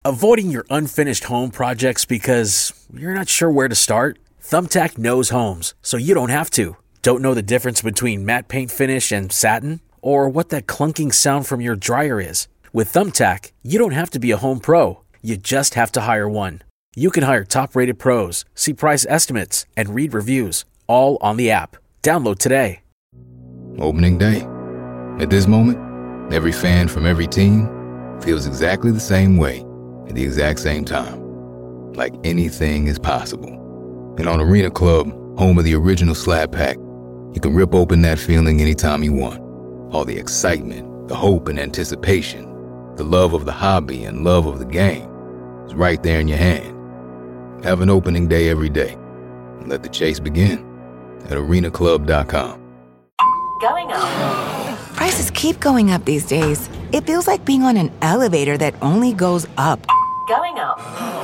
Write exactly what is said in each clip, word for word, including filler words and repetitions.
Avoiding your unfinished home projects because you're not sure where to start? Thumbtack knows homes, so you don't have to. Don't know the difference between matte paint finish and satin? Or what that clunking sound from your dryer is? With Thumbtack, you don't have to be a home pro. You just have to hire one. You can hire top-rated pros, see price estimates, and read reviews, all on the app. Download today. Opening day. At this moment, every fan from every team feels exactly the same way at the exact same time. Like anything is possible. And on Arena Club, home of the original Slab Pack, you can rip open that feeling anytime you want. All the excitement, the hope and anticipation, the love of the hobby and love of the game is right there in your hand. Have an opening day every day. And let the chase begin at arena club dot com. Going up. Prices keep going up these days. It feels like being on an elevator that only goes up. Going up.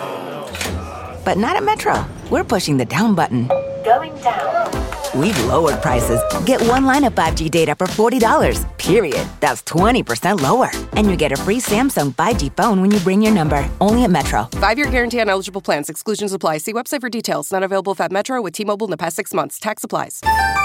But not at Metro. We're pushing the down button. Going down. We've lowered prices. Get one line of five G data for forty dollars, period. That's twenty percent lower. And you get a free Samsung five G phone when you bring your number. Only at Metro. Five-year guarantee on eligible plans. Exclusions apply. See website for details. Not available at Metro with T-Mobile in the past six months. Tax applies.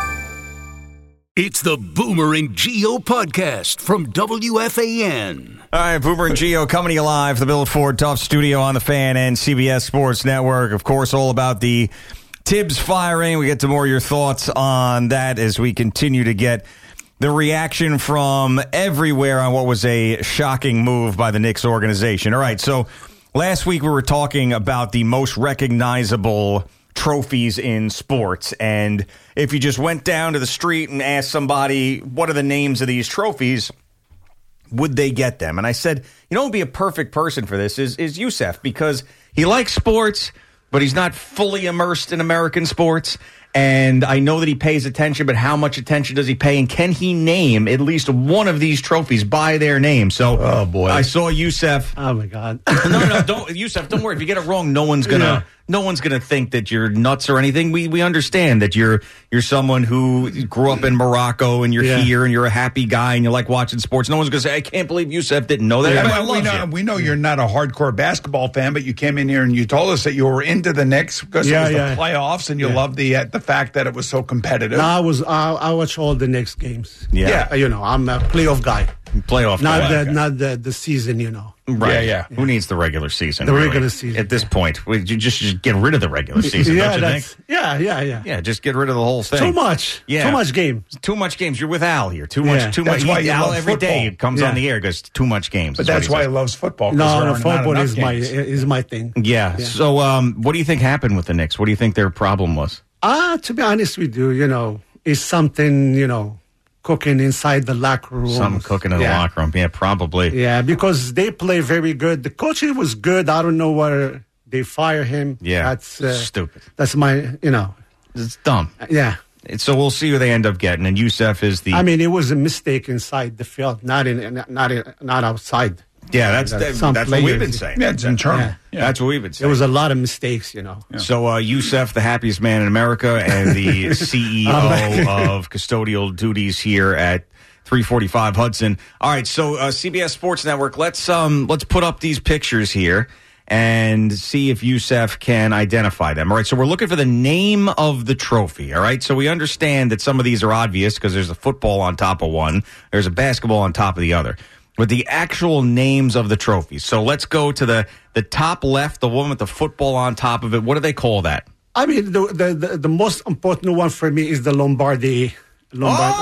It's the Boomer and Geo podcast from W F A N. All right, Boomer and Geo coming to you live from the Bill Ford Tough Studio on the Fan and C B S Sports Network. Of course, all about the Tibbs firing. We get to more of your thoughts on that as we continue to get the reaction from everywhere on what was a shocking move by the Knicks organization. All right, so last week we were talking about the most recognizable trophies in sports, and if you just went down to the street and asked somebody what are the names of these trophies, would they get them? And I said, you know, what would be a perfect person for this is is Youssef, because he likes sports, but he's not fully immersed in American sports. And I know that he pays attention, but how much attention does he pay? And can he name at least one of these trophies by their name? So, oh boy, I saw Youssef. Oh my God! no, no, don't, Youssef. Don't worry. If you get it wrong, no one's gonna, yeah. no one's gonna think that you're nuts or anything. We we understand that you're you're someone who grew up in Morocco and you're yeah. here and you're a happy guy and you like watching sports. No one's gonna say, I can't believe Youssef didn't know that. Yeah, I we, know, we know you're not a hardcore basketball fan, but you came in here and you told us that you were into the Knicks because yeah, it was yeah. the playoffs and you yeah. loved the uh, the fact that it was so competitive. No, I was I, I watch all the Knicks games. Yeah, yeah. You know, I'm a playoff guy. Playoff not guy. the okay. not the, the season. You know. Right. Yeah, yeah, yeah. Who needs the regular season? The really? regular season. At this yeah. point, we you just, just get rid of the regular season, yeah, don't you that's, think? Yeah, yeah, yeah. Yeah, just get rid of the whole thing. Too much. Yeah. Too much game. Too much games. You're with Al here. Too much. Yeah. Too that's much. Why he, you Al love every football. day comes yeah. on the air goes too much games. But that's he why says. he loves football. No, no, football is games. my is my thing. Yeah. yeah. So, um, what do you think happened with the Knicks? What do you think their problem was? Ah, uh, to be honest with you, you know, it's something you know. Cooking inside the locker room. Some cooking in yeah. the locker room. Yeah, probably. Yeah, because they play very good. The coaching was good. I don't know where they fire him. Yeah, that's uh, stupid. That's my, you know. It's dumb. Yeah. So we'll see who they end up getting. And Youssef is the... I mean, it was a mistake inside the field, not in, not in, not outside. Yeah, that's that's, that's what we've been saying. Yeah, it's internal. Yeah. Yeah. That's what we've been saying. There was a lot of mistakes, you know. Yeah. So uh, Youssef, the happiest man in America and the C E O of custodial duties here at three forty-five Hudson. All right, so uh, C B S Sports Network, let's um let's put up these pictures here and see if Youssef can identify them. All right, so we're looking for the name of the trophy, all right? So we understand that some of these are obvious because there's a football on top of one, there's a basketball on top of the other. But the actual names of the trophies. So let's go to the, the top left, the one with the football on top of it. What do they call that? I mean, the the, the, the most important one for me is the Lombardi. Lombardi.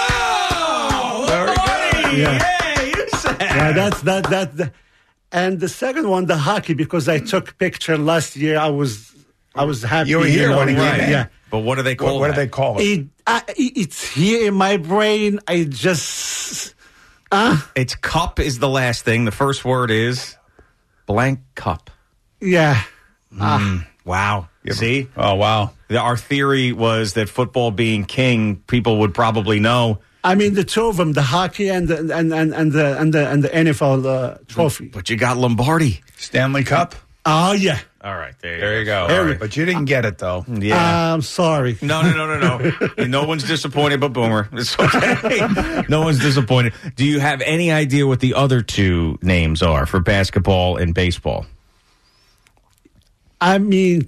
Oh! Lombardi! Yeah. Hey, Youssef! Yeah, that's that, that that. And the second one, the hockey, because I took picture last year. I was I was happy. You were here you know, when he right, came in. Yeah. But what do they call What, what that? do they call it? It, uh, it's here in my brain. I just... Uh, it's cup is the last thing. The first word is blank cup. Yeah. Mm, uh, wow. Ever, See? Oh, wow. The, our theory was that football being king, people would probably know. I mean, the two of them, the hockey and the, and, and, and the and the and the N F L uh, trophy. But you got Lombardi. Stanley Cup? Oh, yeah. All right, there you There go. you go. All right. But you didn't get it, though. Yeah. I'm sorry. No, no, no, no, no. No one's disappointed but Boomer. It's okay. No one's disappointed. Do you have any idea what the other two names are for basketball and baseball? I mean,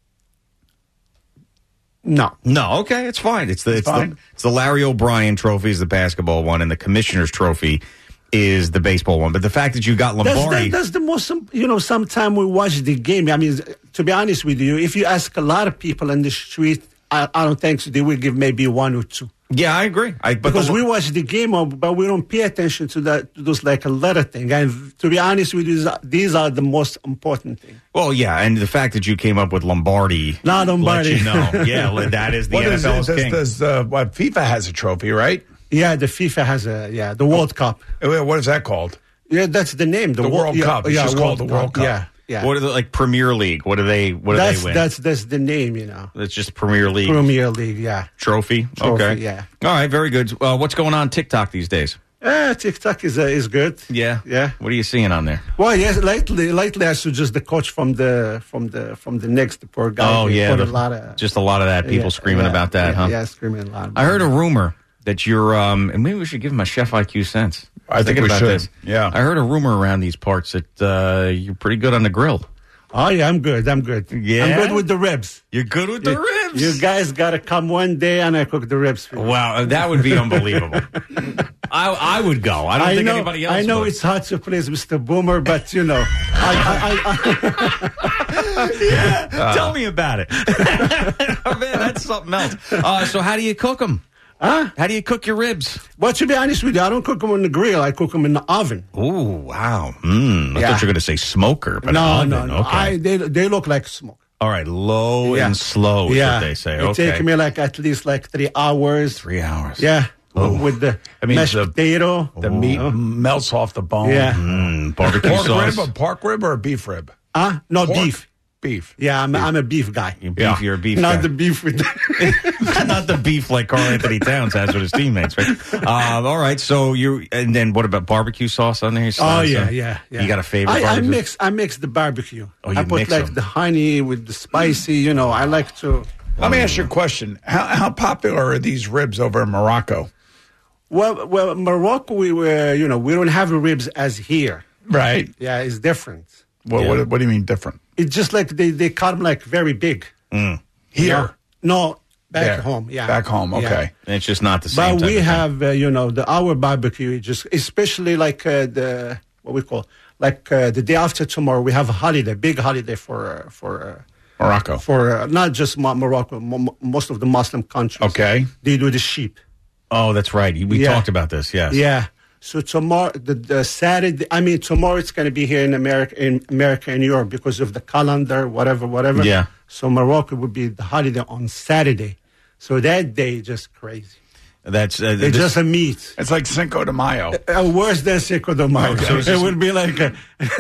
no. No, okay, it's fine. It's the it's, fine. the it's the Larry O'Brien Trophy is the basketball one, and the Commissioner's Trophy is the baseball one. But the fact that you got That's, Lombardi, that, that's the most, you know, sometimes we watch the game. I mean, to be honest with you, if you ask a lot of people in the street, I, I don't think they will give maybe one or two. yeah, I agree. I, but Because the, we watch the game, but we don't pay attention to that, to those like a letter thing. And to be honest with you, these are the most important thing. well, yeah, and the fact that you came up with Lombardi, Not Lombardi. let you know, yeah, that is the What N is F it? L's Does, king. does, uh, what, FIFA has a trophy, right? Yeah, the FIFA has a, yeah, the World Cup. Uh, What is that called? Yeah, that's the name. The Wo- World yeah, Cup. It's yeah, just called the World Cup. Yeah, yeah. What are the like Premier League? What do they? What do that's, they win? that's, that's the name, you know. It's just Premier League Premier League, yeah. trophy. Trophy, Okay, yeah. All right, very good. Uh, what's going on TikTok these days? Uh, TikTok is uh, is good. Yeah, Yeah. What are you seeing on there? Well, yes, lately, lately I saw just the coach from the from the from the next the poor guy. Oh They yeah, put the- a lot of just a lot of that. People yeah, screaming yeah, about that, yeah, huh? Yeah, screaming a lot. I heard a rumor that you're, um, and maybe we should give him a Chef I Q sense. I think Thinking we about should. this. Yeah. I heard a rumor around these parts that uh, you're pretty good on the grill. Oh yeah, I'm good. I'm good. Yeah? I'm good with the ribs. You're good with the You- ribs. You guys gotta come one day and I cook the ribs for you. Wow, that would be unbelievable. I I would go. I don't I think know, anybody else I know would. it's hard to please Mister Boomer, but you know, I, I, I, yeah, tell me about it. Oh, man, that's something else. Uh, so how do you cook them? Huh? How do you cook your ribs? But to be honest with you, I don't cook them on the grill. I cook them in the oven. Oh, wow. Mm, I Yeah. thought you were going to say smoker. But no, oven. no, no. Okay. I, they they look like smoke. All right, low Yeah. and slow is yeah, what they say. it Okay. take me like at least like three hours. Three hours. Yeah, with the I mean, mashed the- potato. The meat melts off the bone. Yeah. Mm, barbecue Pork sauce. rib, a pork rib, or a beef rib? Huh? No Pork? beef. Beef. Yeah, I'm, I'm a beef guy. You're beef, Yeah. you're a beef Not guy. the beef with. Not the beef like Carl Anthony Towns has with his teammates, right? Um, all right, so you and then what about barbecue sauce on there? You Oh slide yeah, some? yeah, yeah. You got a favorite? I, I barbecue? mix. I mix the barbecue. Oh, you I put mix like them. the honey with the spicy. You know, I like to. Let me ask you a question. How, how popular are these ribs over in Morocco? Well, well, Morocco, we were. You know, we don't have the ribs as here. Right. Yeah, it's different. Well, Yeah. what, what do you mean different? It's just like they they cut them like very big. Here. No, back There. home. Yeah, Back home, Yeah. okay. And it's just not the same. But type we of thing. have, uh, you know, the our barbecue. It just especially like uh, the what we call like uh, the day after tomorrow. We have a holiday, big holiday for uh, for. Uh, Morocco. for uh, not just Mo- Morocco, mo- most of the Muslim countries. Okay. They do the sheep. Oh, that's right. We Yeah. talked about this. Yes. Yeah. So tomorrow, the, the Saturday, I mean, tomorrow it's going to be here in America, in America and Europe because of the calendar, whatever, whatever. Yeah. So Morocco would be the holiday on Saturday. So that day, just crazy. That's uh, It's this- just a meat. It's like Cinco de Mayo. Uh, worse than Cinco de Mayo. Okay. So it's it just- would be like uh,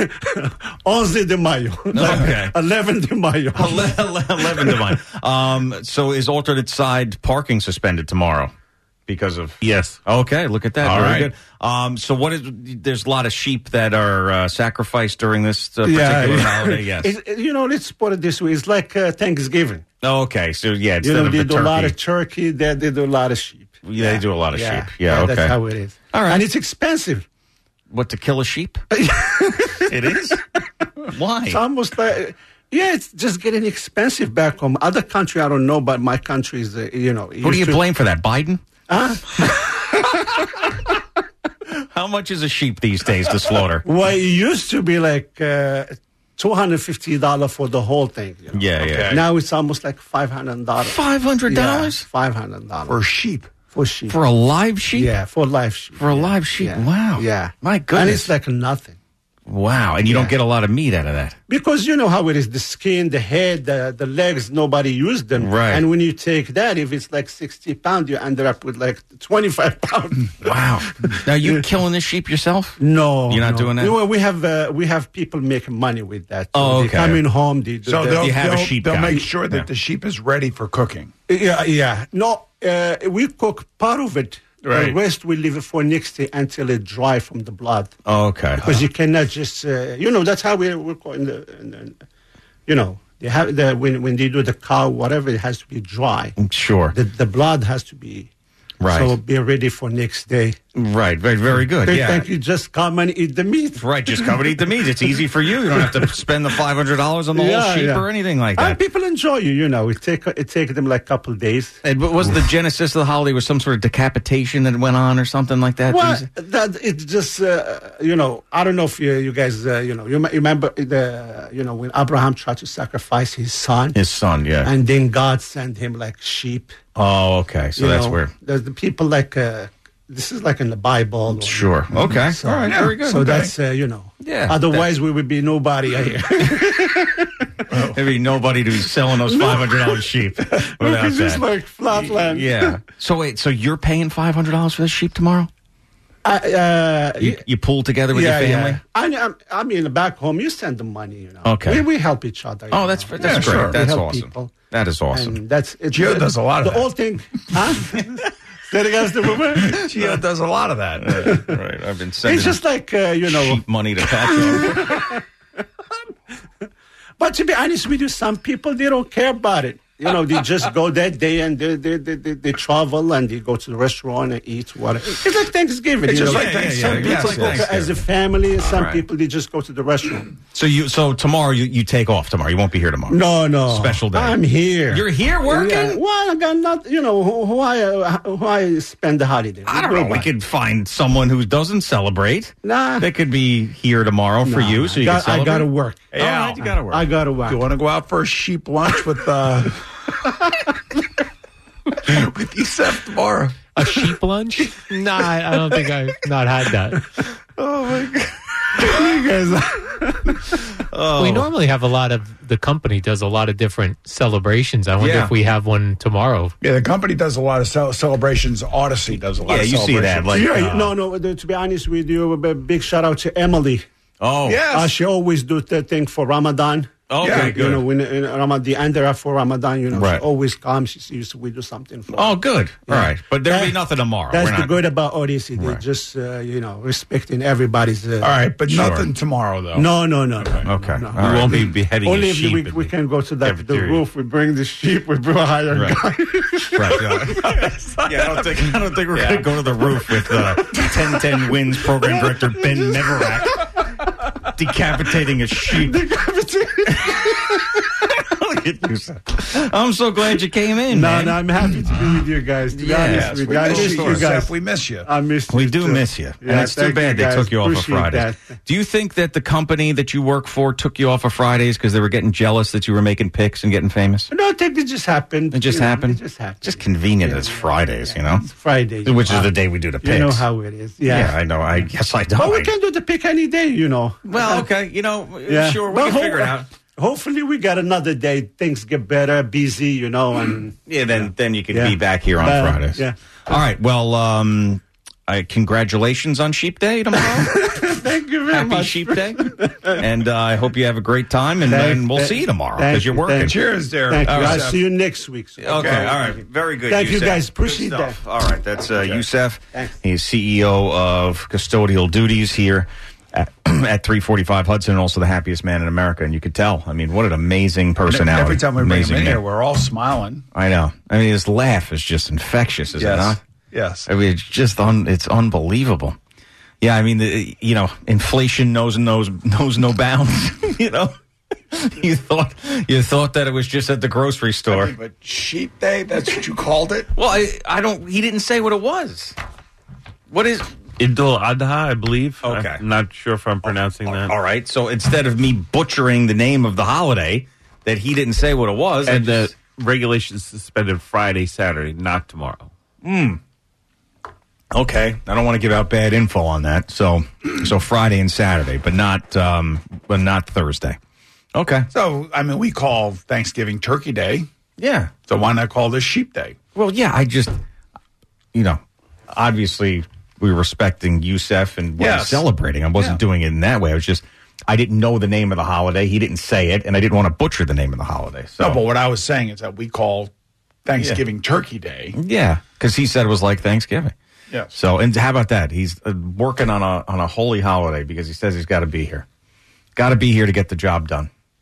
Once de Mayo. Like Okay. eleven de Mayo. eleven to mine. Um, so is alternate side parking suspended tomorrow because of? Yes. Okay, look at that. All Very right. good. Um, so what is? There's a lot of sheep that are uh, sacrificed during this uh, Yeah, particular yeah. holiday. Yes. It- it- you know, let's put it this way. It's like uh, Thanksgiving. Okay. So yeah, You instead know, of they the do a lot turkey, of turkey. They, they do a lot of sheep. Yeah, they do a lot of yeah. sheep. Yeah, okay. That's how it is. All right. And it's expensive. what to kill a sheep? It is. Why? It's almost like, yeah, it's just getting expensive back home. Other country, I don't know, but my country is, uh, you know. Who do you to, blame for that? Biden? Huh? How much is a sheep these days to slaughter? Well, it used to be like uh, two hundred fifty dollars for the whole thing. You know? Yeah, yeah. Now it's almost like five hundred dollars. Five hundred dollars five hundred dollars. For sheep. For sheep. for a live sheep? Yeah, for live sheep. For a yeah. live sheep? Yeah. Wow. Yeah. My And goodness. it's like nothing. Wow. And you don't Yeah. get a lot of meat out of that. Because you know how it is, the skin, the head, the, the legs, nobody used them. Right. And when you take that, if it's like sixty pounds, you end up with like twenty-five pounds. Wow. Now, you killing this sheep yourself? No. You're not no. doing that? You know, we have uh, we have people making money with that. Oh, They okay. come in home, they do So the- they'll, You have a they'll, sheep they'll guy. make sure that Yeah. the sheep is ready for cooking. Yeah, yeah. No, uh, we cook part of it. Right. The rest we leave it for next day until it dry from the blood. Oh, okay. Because you cannot just, uh, you know, that's how we we call in the, in the you know, they have the when when they do the cow, whatever, it has to be dry. Sure. The the blood has to be. Right. So be ready for next day. Right, very, very good. They yeah. think you just come and eat the meat. Right, just come and eat the meat. It's easy for you. You don't have to spend the five hundred dollars on the Yeah, whole sheep yeah. or anything like that. And people enjoy you, you know. It take it take them like a couple of days. And but was the genesis of the holiday was some sort of decapitation that went on or something like that? Well, that it's just uh, you know. I don't know if you, you guys uh, you know you, you remember the you know when Abraham tried to sacrifice his son, His son, yeah. and then God sent him like sheep. Oh, okay. So you that's know, where. there's the people like uh, this is like in the Bible. Or, Sure. Okay. So, All right. yeah. Very good. So Okay. that's uh, you know. Yeah. Otherwise, we would be nobody here. There'd be nobody to be selling those five hundred dollars sheep without It's just that. like flatland. Yeah. So wait. So you're paying five hundred dollars for this sheep tomorrow? I, uh, You, you pull together with yeah, your family. yeah. I, I mean, back home, you send the money. You know. Okay. We, we help each other. you Oh, that's know. that's Yeah, great. sure. We That's help awesome. people. That is awesome. And that's it. Gio does a lot of the that. whole thing, huh? Say it against the woman. Gio does a lot of that. Right. right. I've been sending It's just like uh, you know. sheep money to Patrick. But to be honest with you, some people they don't care about it. You know, they just go that day and they they, they, they, they travel and they go to the restaurant and eat whatever. It's like Thanksgiving. It's you just know? like Yeah, yeah, Thanksgiving. yeah, Some yeah. people Yes, go as a family, and some right. people they just go to the restaurant. So you so tomorrow you, you take off tomorrow. You won't be here tomorrow. No, no, Special day. I'm here. You're here working? Yeah. Well, I got not. You know who, who I uh, who I spend the holiday. I don't know. We could find someone who doesn't celebrate. Nah. They could be here tomorrow for Nah, you, so you got- can I celebrate. gotta work. All right, you gotta work. I gotta work. You want to go out for a sheep lunch with uh, with Yusef tomorrow? A sheep lunch? Nah, I, I don't think I've not had that. Oh my god! You guys, Oh. We normally have a lot of, the company does a lot of different celebrations. I wonder Yeah. if we have one tomorrow. Yeah, the company does a lot of cel- celebrations. Odyssey does a lot Yeah, of you see that, celebrations. like- yeah, uh, no, no. To be honest with you, a big shout out to Emily. Oh, Yes. Uh, she always do the thing for Ramadan. Okay, Yeah, good. You know, when in Ramadan, the end for Ramadan, you know, Right. she always comes. She sees we do something for. Oh, good. All Yeah. right, but there'll be That- nothing tomorrow. That's We're the not- good about Odyssey. They Right. just, uh, you know, respecting everybody's. Uh, All right, but Sure. nothing tomorrow though. No, no, no. no Okay. No, no. All right. We won't be beheading Only a if sheep. we, in we the can go to that the cafeteria. roof. We bring the sheep. We bring a higher Right. guy. Right. Yeah. yeah, I don't think I don't think we're going to go to the roof with uh, ten ten Wins program director Ben Meverak decapitating a sheep. Look at you, sir. I'm so glad you came in, No, man. no, I'm happy to be with you guys. To be Yes, honest with we you, I miss miss you, you guys. Yusef. We miss you. I miss you We do too. miss you. and Yeah, it's too thank bad you, they guys. took you off of Appreciate Fridays. that. Do you think that the company that you work for took you off of Fridays because they were getting jealous that you were making picks and getting famous? No, I think it just happened. It just You know, happened? It just happened. Just convenient Yeah. as Fridays, you know? It's Friday. Which is Uh, the day we do the picks. You know how it is. Yeah. Yeah, I know. I guess I don't. But we can do the pick any day, you know. Well, okay. You know, Yeah. sure, we But can ho- figure it out. Hopefully, we got another day. Things get better, busy, you know, and Yeah, then then you can Yeah. be back here on Uh, Fridays. yeah. All right. Well, um, I, congratulations on Sheep Day tomorrow. thank you very Happy much. Sheep Day, and uh, I hope you have a great time. And, Thank- and we'll thank- see you tomorrow thank because you're you, working. thank you. Cheers, Derek. Thank you. All right. I'll see you next week. sir. Okay, all right. Very good. Thank you, Yusef. guys. Appreciate Good stuff. that. All right, that's uh, Yusef. Thanks. He's C E O of Custodial Duties here at, at three forty-five Hudson, and also the happiest man in America. And you could tell. I mean, what an amazing personality. Every time we bring him amazing in man. here, we're all smiling. I know. I mean, his laugh is just infectious, is it Yes. not? Yes. I mean, it's just un, it's unbelievable. Yeah, I mean, the, you know, inflation knows knows knows no bounds. You know, you thought you thought that it was just at the grocery store. I mean, but Sheep Day, that's what you called it? Well, I, I don't. He didn't say what it was. What is? Idul Adha, I believe. Okay. I'm not sure if I'm pronouncing that. All right. So instead of me butchering the name of the holiday, that he didn't say what it was, I And the just- regulations suspended Friday, Saturday, not tomorrow. okay, I don't want to give out bad info on that. So, so Friday and Saturday, but not, um, but not Thursday. Okay. So, I mean, we call Thanksgiving Turkey Day. Yeah. So why not call this Sheep Day? Well, yeah. I just, you know, obviously we were respecting Yusef and what he's Yes. celebrating. I wasn't Yeah. doing it in that way. I was just, I didn't know the name of the holiday. He didn't say it, and I didn't want to butcher the name of the holiday. So, No, but what I was saying is that we call Thanksgiving Turkey Day. yeah, because he said it was like Thanksgiving. Yes. So, and how about that? He's uh, working on a on a holy holiday because he says he's got to be here. Got to be here to get the job done.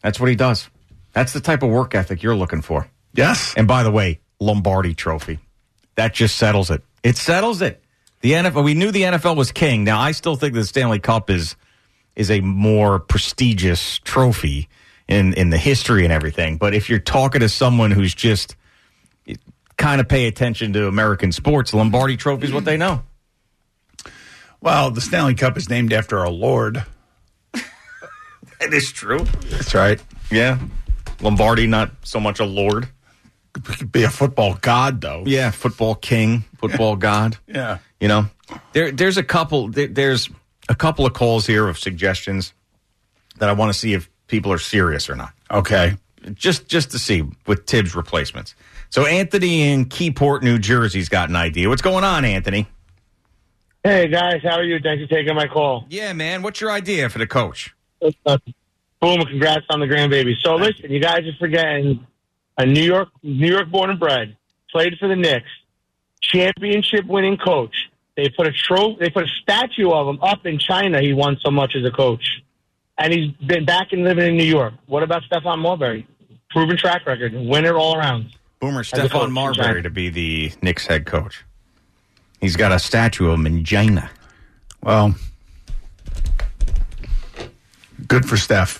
That's what he does. That's the type of work ethic you're looking for. Yes. And by the way, Lombardi Trophy. That just settles it. It settles it. The N F L, we knew the N F L was king. Now, I still think the Stanley Cup is is a more prestigious trophy in, in the history and everything. But if you're talking to someone who's just kind of pay attention to American sports, Lombardi Trophy is what they know. Well, the Stanley Cup is named after a lord. That is true. That's right. Yeah. Lombardi, not so much a lord. Could be a football god, though. Yeah, football king, football god. Yeah. You know, there, there's a couple, there, there's a couple of calls here of suggestions that I want to see if people are serious or not. Okay. Just, just to see with Tibbs replacements. So Anthony in Keyport, New Jersey's got an idea. What's going on, Anthony? Hey, guys. How are you? Thanks for taking my call. Yeah, man. What's your idea for the coach? Uh, boom. Congrats on the grandbaby. So, Thank listen, you. you guys are forgetting a New York, New York born and bred, played for the Knicks, championship winning coach. They put a trophy, they put a statue of him up in China. He won so much as a coach. And he's been back and living in New York. What about Stephon Marbury? Proven track record, winner all around. Boomer, Stephon Marbury to be the Knicks head coach. He's got a statue of him in China. Well, good for Steph.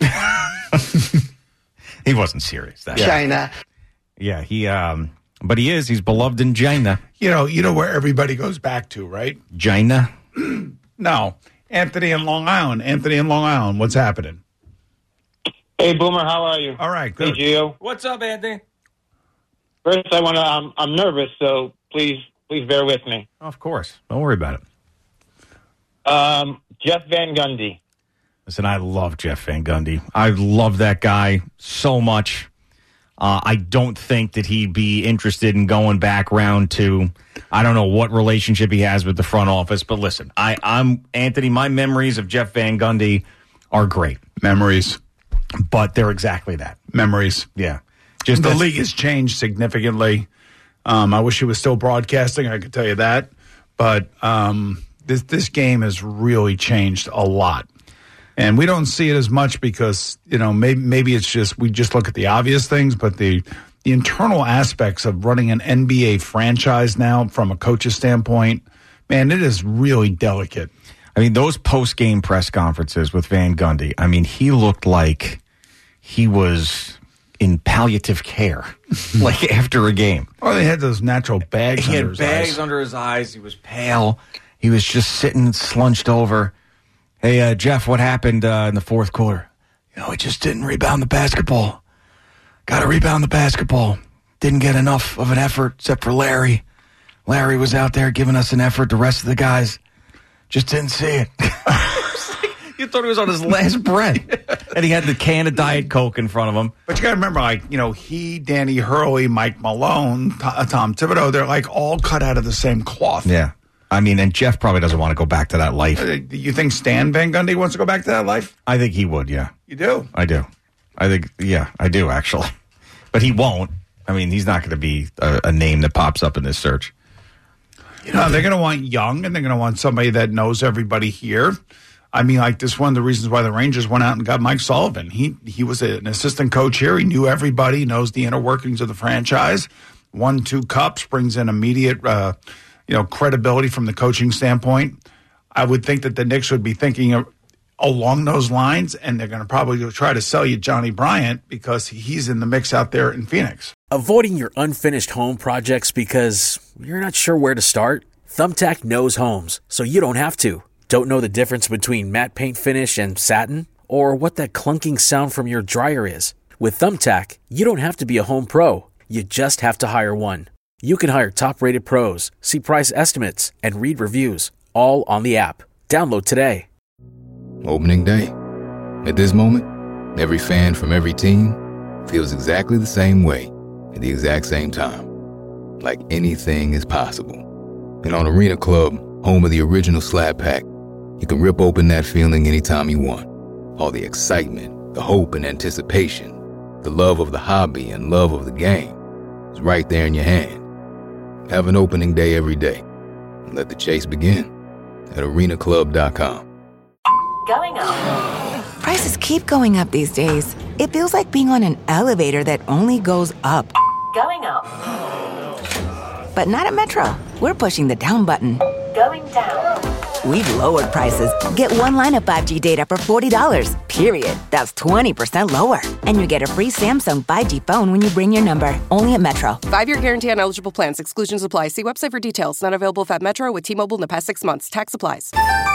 He wasn't serious. That China. Yeah, he. Um, but he is. He's beloved in China. You know, you know where everybody goes back to, right? China. No, Anthony in Long Island. Anthony in Long Island. What's happening? Hey, Boomer, how are you? All right, Hey, good. Gio. What's up, Anthony? First, I want to. I'm, I'm nervous, so please, please bear with me. Of course. Don't worry about it. Um, Jeff Van Gundy. Listen, I love Jeff Van Gundy. I love that guy so much. Uh, I don't think that he'd be interested in going back round to, I don't know what relationship he has with the front office. But listen, I, I'm Anthony. My memories of Jeff Van Gundy are great. Memories. But they're exactly that. Memories. Yeah. Just the league has changed significantly. Um, I wish he was still broadcasting. I could tell you that. But um, this this game has really changed a lot. And we don't see it as much because, you know, maybe maybe it's just we just look at the obvious things, but the the internal aspects of running an N B A franchise now from a coach's standpoint, man, it is really delicate. I mean, those post-game press conferences with Van Gundy, I mean, he looked like he was in palliative care, like after a game. Oh, they had those natural bags he under had his bags eyes. under his eyes. He was pale. He was just sitting slunched over. Hey, uh, Jeff, what happened uh, in the fourth quarter? You know, we just didn't rebound the basketball. Got to rebound the basketball. Didn't get enough of an effort except for Larry. Larry was out there giving us an effort. The rest of the guys just didn't see it. You thought he was on his last breath. And he had the can of Diet Coke in front of him. But you got to remember, like, you know, he, Danny Hurley, Mike Malone, T- Tom Thibodeau, they're like all cut out of the same cloth. Yeah. I mean, and Jeff probably doesn't want to go back to that life. Uh, You think Stan Van Gundy wants to go back to that life? I think he would, yeah. You do? I do. I think, yeah, I do, actually. But he won't. I mean, he's not going to be a, a name that pops up in this search. You know, they're going to want young, and they're going to want somebody that knows everybody here. I mean, like, this one of the reasons why the Rangers went out and got Mike Sullivan. He he was an assistant coach here. He knew everybody, knows the inner workings of the franchise. Won two cups, brings in immediate, uh, you know, credibility from the coaching standpoint. I would think that the Knicks would be thinking of, along those lines, and they're going to probably try to sell you Johnny Bryant because he's in the mix out there in Phoenix. Avoiding your unfinished home projects because you're not sure where to start? Thumbtack knows homes, so you don't have to. Don't know the difference between matte paint finish and satin? Or what that clunking sound from your dryer is? With Thumbtack, you don't have to be a home pro. You just have to hire one. You can hire top-rated pros, see price estimates, and read reviews, all on the app. Download today. Opening day. At this moment, every fan from every team feels exactly the same way at the exact same time. Like anything is possible. And on Arena Club, home of the original Slab Pack, you can rip open that feeling anytime you want. All the excitement, the hope and anticipation, the love of the hobby and love of the game is right there in your hand. Have an opening day every day. And let the chase begin at arena club dot com. Going up. Prices keep going up these days. It feels like being on an elevator that only goes up. Going up. But not at Metro. We're pushing the down button. Going down. We've lowered prices. Get one line of five G data for forty dollars, period. That's twenty percent lower. And you get a free Samsung five G phone when you bring your number. Only at Metro. Five-year guarantee on eligible plans. Exclusions apply. See website for details. Not available if at Metro with T-Mobile in the past six months. Tax applies.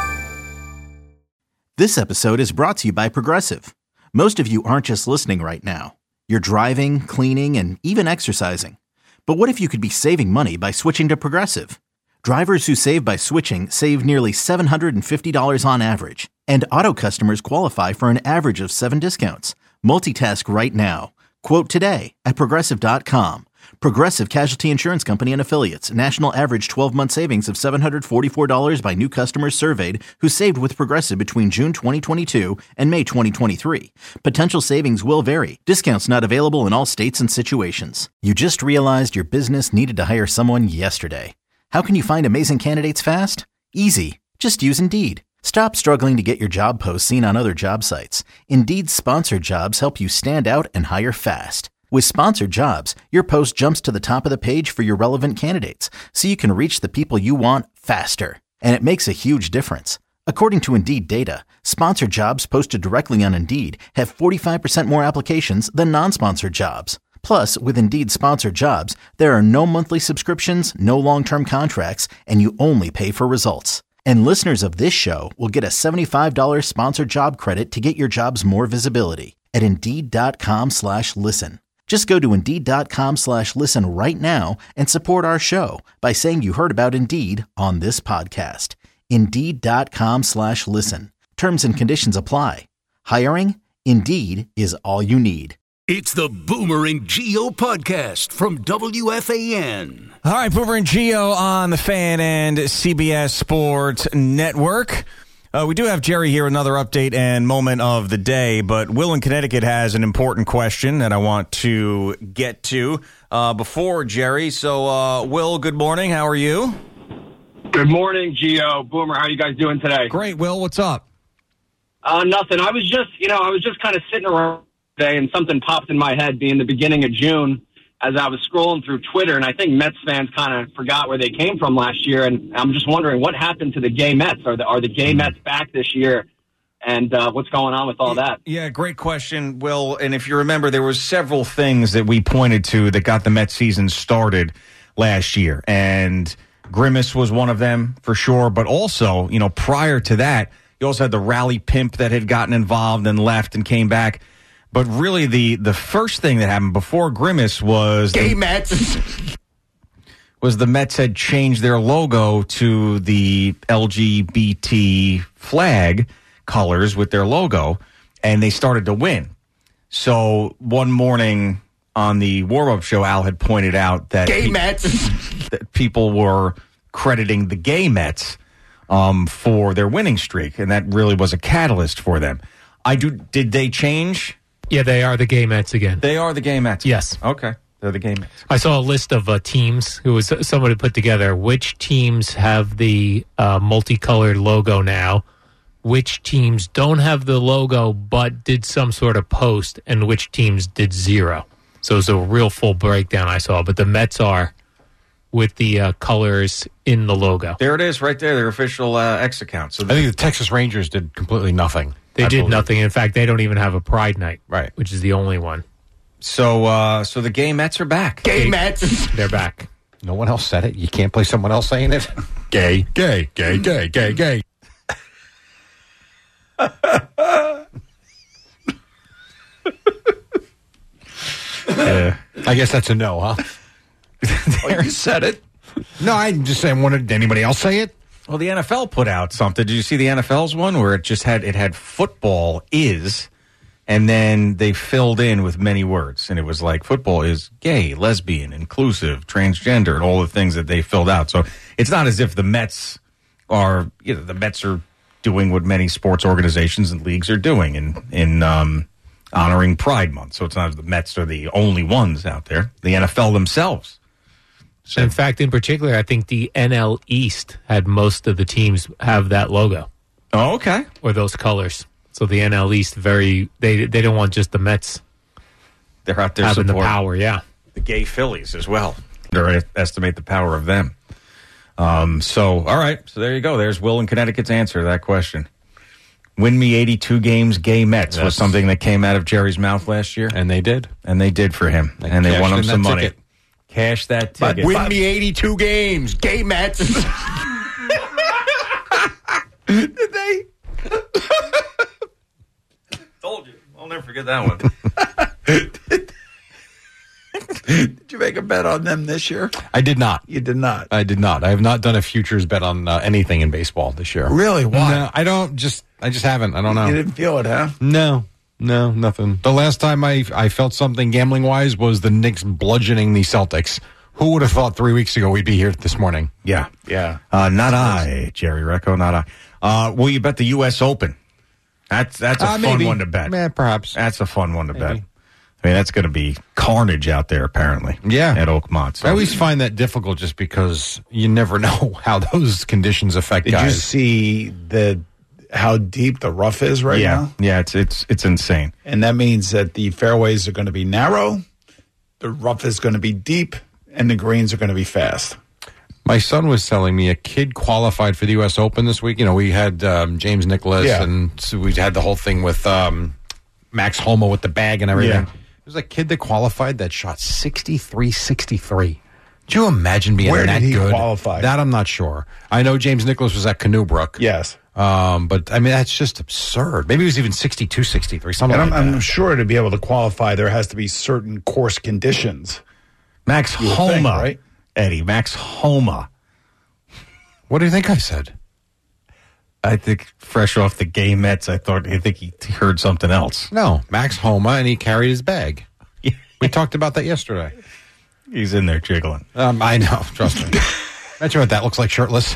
This episode is brought to you by Progressive. Most of you aren't just listening right now. You're driving, cleaning, and even exercising. But what if you could be saving money by switching to Progressive? Drivers who save by switching save nearly seven hundred fifty dollars on average. And auto customers qualify for an average of seven discounts. Multitask right now. Quote today at Progressive dot com. Progressive Casualty Insurance Company and Affiliates. National average twelve-month savings of seven hundred forty-four dollars by new customers surveyed who saved with Progressive between June twenty twenty-two and May twenty twenty-three. Potential savings will vary. Discounts not available in all states and situations. You just realized your business needed to hire someone yesterday. How can you find amazing candidates fast? Easy. Just use Indeed. Stop struggling to get your job posts seen on other job sites. Indeed's sponsored jobs help you stand out and hire fast. With sponsored jobs, your post jumps to the top of the page for your relevant candidates, so you can reach the people you want faster. And it makes a huge difference. According to Indeed data, sponsored jobs posted directly on Indeed have forty-five percent more applications than non-sponsored jobs. Plus, with Indeed sponsored jobs, there are no monthly subscriptions, no long-term contracts, and you only pay for results. And listeners of this show will get a seventy-five dollars sponsored job credit to get your jobs more visibility at Indeed.com slash listen. Just go to Indeed.com slash listen right now and support our show by saying you heard about Indeed on this podcast. Indeed.com slash listen. Terms and conditions apply. Hiring? Indeed is all you need. It's the Boomer and Gio podcast from W F A N. All right, Boomer and Gio on the Fan and C B S Sports Network. Uh, we do have Jerry here, another update and moment of the day, but Will in Connecticut has an important question that I want to get to uh, before Jerry. So, uh, Will, good morning. How are you? Good morning, Gio. Boomer, how are you guys doing today? Great, Will. What's up? Uh, nothing. I was just, you know, I was just kind of sitting around today and something popped in my head being the beginning of June as I was scrolling through Twitter, and I think Mets fans kind of forgot where they came from last year, and I'm just wondering what happened to the gay Mets. Are the, are the gay Mets back this year, and uh, what's going on with all that? Yeah, great question, Will. And if you remember, there were several things that we pointed to that got the Mets season started last year, and Grimace was one of them for sure, but also, you know, prior to that, you also had the rally pimp that had gotten involved and left and came back. But really, the, the first thing that happened before Grimace was gay the, Mets was the Mets had changed their logo to the L G B T flag colors with their logo, and they started to win. So one morning on the warm-up show, Al had pointed out that gay he, Mets that people were crediting the gay Mets um, for their winning streak, and that really was a catalyst for them. I do. Did they change? Yeah, they are the gay Mets again. They are the gay Mets. Yes. Okay. They're the gay Mets. I saw a list of uh, teams who was someone had put together which teams have the uh, multicolored logo now, which teams don't have the logo but did some sort of post, and which teams did zero. So it was a real full breakdown I saw. But the Mets are with the uh, colors in the logo. There it is right there, their official uh, X account. So I think the Texas Rangers did completely nothing. They I did believe. nothing. In fact, they don't even have a Pride Night, right? Which is the only one. So, uh, so the gay Mets are back. Gay They- Mets. They're back. No one else said it. You can't play someone else saying it. Gay, gay, gay, gay, gay, gay. Yeah. I guess that's a no, huh? There you said it. No, I'm just saying. Wanted anybody else say it? Well, the N F L put out something. Did you see the N F L's one where it just had it had football is, and then they filled in with many words, and it was like football is gay, lesbian, inclusive, transgender, and all the things that they filled out. So it's not as if the Mets are, you know, the Mets are doing what many sports organizations and leagues are doing in in um, honoring Pride Month. So it's not as the Mets are the only ones out there. The N F L themselves. So in fact, in particular, I think the N L East had most of the teams have that logo. Oh, okay. Or those colors. So the N L East very they they don't want just the Mets. They're out there having the supporting power. Yeah, the gay Phillies as well. Underestimate the power of them. Um, so, all right. So there you go. There's Will in Connecticut's answer to that question. Win me eighty-two games, gay Mets That's, was something that came out of Jerry's mouth last year. And they did. And they did for him. They and they won him some money. Ticket. Cash that ticket. But win me eighty-two games, gay Mets. Did they? Told you. I'll never forget that one. Did you make a bet on them this year? I did not. You did not? I did not. I have not done a futures bet on uh, anything in baseball this year. Really? Why? No, I don't just, I just haven't. I don't know. You didn't feel it, huh? No. No, nothing. The last time I I felt something gambling-wise was the Knicks bludgeoning the Celtics. Who would have thought three weeks ago we'd be here this morning? Yeah. Yeah. Uh, not I, Jerry Recco, not I. Uh, will you bet the U S Open? That's that's a Uh, fun maybe. one to bet. Eh, perhaps. That's a fun one to Maybe. bet. I mean, that's going to be carnage out there, apparently. Yeah. At Oakmont. So. I always find that difficult just because you never know how those conditions affect Did guys. you see the how deep the rough is right yeah. now? Yeah, it's it's it's insane. And that means that the fairways are going to be narrow, the rough is going to be deep, and the greens are going to be fast. My son was telling me a kid qualified for the U S Open this week. You know, we had um, James Nicklaus, Yeah. and so we had the whole thing with um, Max Homa with the bag and everything. Yeah. There's a kid that qualified that shot sixty-three sixty-three. Could you imagine being Where that did he good? qualify? That I'm not sure. I know James Nicklaus was at Canoe Brook. Yes. Um, but, I mean, that's just absurd. Maybe it was even sixty-two sixty-three, something And like I'm, that. I'm sure to be able to qualify, there has to be certain course conditions. Max You would Homa, think, right? Eddie. Max Homa. What do you think I said? I think fresh off the gay Mets, I thought I think he heard something else. No, Max Homa, and he carried his bag. We talked about that yesterday. He's in there jiggling. Um, I know, trust me. Imagine what that looks like shirtless.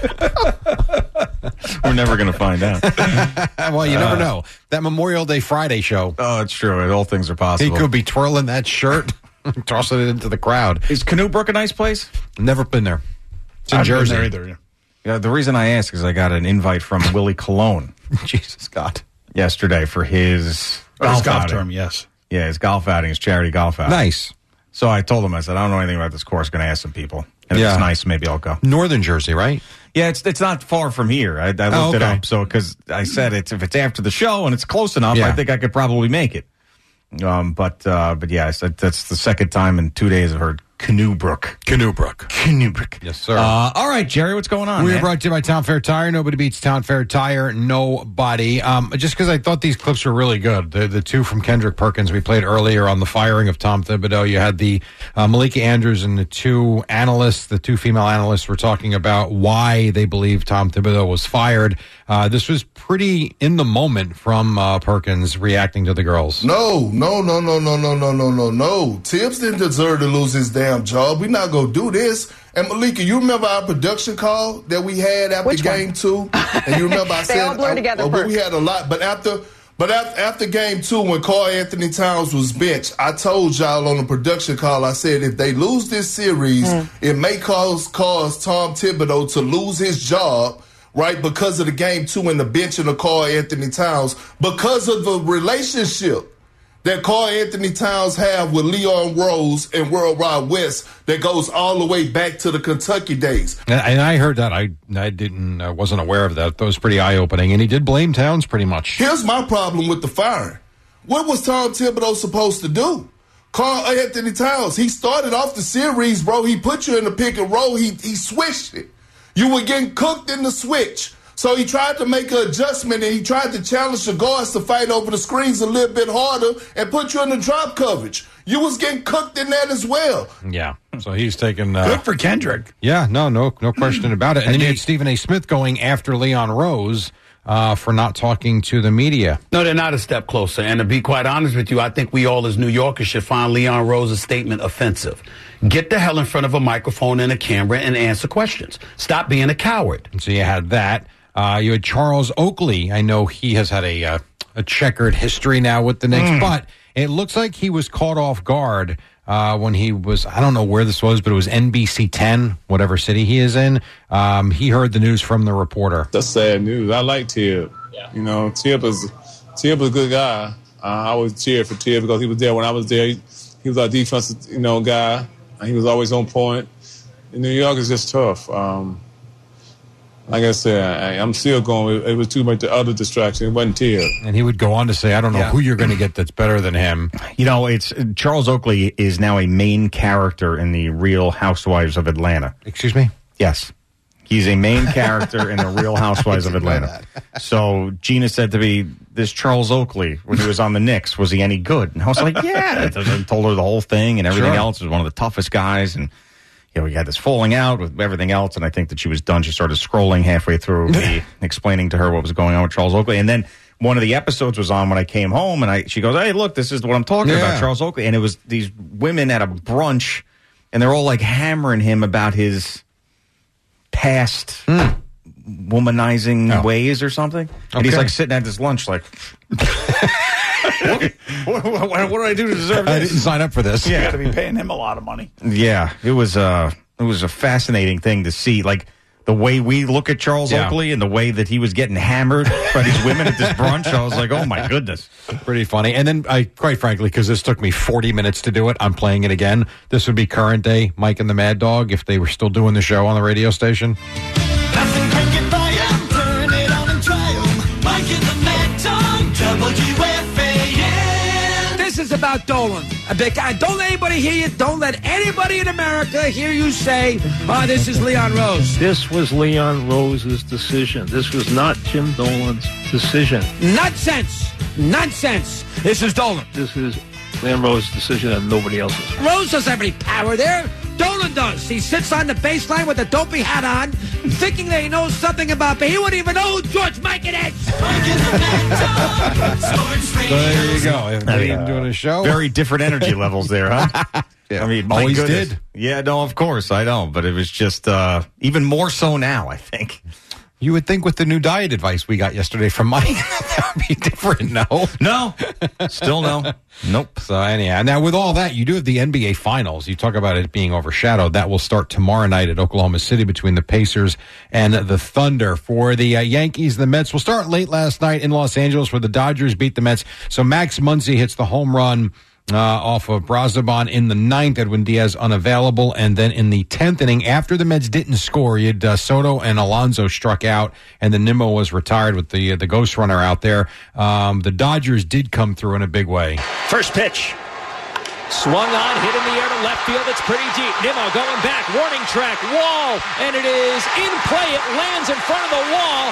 We're never going to find out. Well, you never Uh, know. That Memorial Day Friday show. Oh, it's true. All things are possible. He could be twirling that shirt, tossing it into the crowd. Is Canoe Brook a nice place? Never been there. It's in I've been Jersey. there either. Yeah, the reason I ask is I got an invite from Willie Colon Jesus God. yesterday for his Oh, his golf, golf outing. term, yes. Yeah, his golf outing, his charity golf outing. Nice. So I told him, I said, I don't know anything about this course. Going to ask some people. And if Yeah. it's nice, maybe I'll go. Northern Jersey, right? Yeah, it's it's not far from here. I, I looked Oh, it okay. up. So because I said it's if it's after the show and it's close enough, Yeah. I think I could probably make it. Um, but uh, but yeah, I said that's the second time in two days I've heard Canoe Brook. Canoe Brook. Canoe Brook. Yes, sir. Uh, all right, Jerry, what's going on? We're man? brought to you by Town Fair Tire. Nobody beats Town Fair Tire. Nobody. Um, just because I thought these clips were really good. The the two from Kendrick Perkins we played earlier on the firing of Tom Thibodeau. You had the uh, Malika Andrews and the two analysts, the two female analysts, were talking about why they believe Tom Thibodeau was fired. Uh, this was pretty in the moment from uh, Perkins reacting to the girls. No, no, no, no, no, no, no, no, no, no. Tibbs didn't deserve to lose his damn job. We're not going to do this. And Malika, you remember our production call that we had after Which game one? two? And you remember I They said all blur I- together, uh, Perk. we had a lot, but after but after, after game two, when Carl Anthony Towns was benched, I told y'all on the production call, I said if they lose this series, Mm. it may cause cause Tom Thibodeau to lose his job. Right, because of the game two and the benching of Carl Anthony Towns, because of the relationship that Carl Anthony Towns have with Leon Rose and Worldwide West that goes all the way back to the Kentucky days. And, and I heard that. I I didn't uh, wasn't aware of that. That was pretty eye opening. And he did blame Towns pretty much. Here's my problem with the firing. What was Tom Thibodeau supposed to do? Carl Anthony Towns, he started off the series, bro. He put you in the pick and roll. He he switched it. You were getting cooked in the switch. So he tried to make an adjustment, and he tried to challenge the guards to fight over the screens a little bit harder and put you in the drop coverage. You was getting cooked in that as well. Yeah. So he's taking. Uh, Good for Kendrick. Yeah, no, no, no question about it. And then you had Stephen A. Smith going after Leon Rose uh, for not talking to the media. No, they're not a step closer. And to be quite honest with you, I think we all as New Yorkers should find Leon Rose's statement offensive. Get the hell in front of a microphone and a camera and answer questions. Stop being a coward. So you had that. Uh, you had Charles Oakley. I know he has had a uh, a checkered history now with the Knicks, Mm. but it looks like he was caught off guard uh, when he was, I don't know where this was, but it was N B C ten, whatever city he is in. Um, he heard the news from the reporter. That's sad news. I like Tib. Yeah. You know, Tib is Tib was a good guy. Uh, I always cheered for Tib because he was there when I was there. He, he was our defensive, you know, guy. He was always on point. In New York, it's just tough. Um, like I said, I, I'm still going. It was too much the other distraction. It wasn't Tib. And he would go on to say, I don't know Yeah. who you're going to get that's better than him. You know, it's Charles Oakley is now a main character in the Real Housewives of Atlanta. Excuse me? Yes. He's a main character in the Real Housewives of Atlanta. So Gina said to me, this Charles Oakley, when he was on the Knicks, was he any good? And I was like, yeah. I told her the whole thing and everything Sure. else. He was one of the toughest guys. And, you know, he had this falling out with everything else. And I think that she was done. She started scrolling halfway through me, explaining to her what was going on with Charles Oakley. And then one of the episodes was on when I came home. And I she goes, hey, look, this is what I'm talking Yeah. about, Charles Oakley. And it was these women at a brunch. And they're all like hammering him about his past Mm. womanizing Oh. ways or something. And he's Okay. like sitting at this lunch like, what, what, what, what did I do to deserve I this? didn't sign up for this. You Yeah. got to be paying him a lot of money. Yeah, it was uh it was a fascinating thing to see, like the way we look at Charles Yeah. Oakley and the way that he was getting hammered by these women at this brunch. I was like, oh my goodness. Pretty funny. And then, I quite frankly, because this took me forty minutes to do it, I'm playing it again. This would be current day Mike and the Mad Dog if they were still doing the show on the radio station. Nothing can get by 'em. Turn it on and try 'em. Mike and the Mad Dog, W F A N. This is about Dolan. A big guy. Don't let anybody hear you. Don't let anybody in America hear you say, oh, this is Leon Rose. This was Leon Rose's decision. This was not Jim Dolan's decision. Nonsense. Nonsense. This is Dolan. This is Leon Rose's decision and nobody else's. Rose doesn't have any power there. Dolan does. He sits on the baseline with a dopey hat on, thinking that he knows something about, but he wouldn't even know who George Mikan is. So there you go. If they ain't doing a show. Very different energy levels there, huh? I mean, my Always goodness. did. Yeah, no, of course, I know. But it was just uh even more so now, I think. You would think with the new diet advice we got yesterday from Mike, that would be different. No. No. Still no. Nope. So anyhow, now with all that, you do have the N B A Finals. You talk about it being overshadowed. That will start tomorrow night at Oklahoma City between the Pacers and the Thunder. For the uh, Yankees, the Mets will start late last night in Los Angeles where the Dodgers beat the Mets. So Max Muncy hits the home run Uh, off of Brazaban in the ninth, Edwin Diaz unavailable, and then in the tenth inning, after the Mets didn't score, you had uh, Soto and Alonso struck out, and then Nimmo was retired with the uh, the ghost runner out there. Um, the Dodgers did come through in a big way. First pitch. Swung on, hit in the air to left field. It's pretty deep. Nimmo going back. Warning track. Wall. And it is in play. It lands in front of the wall.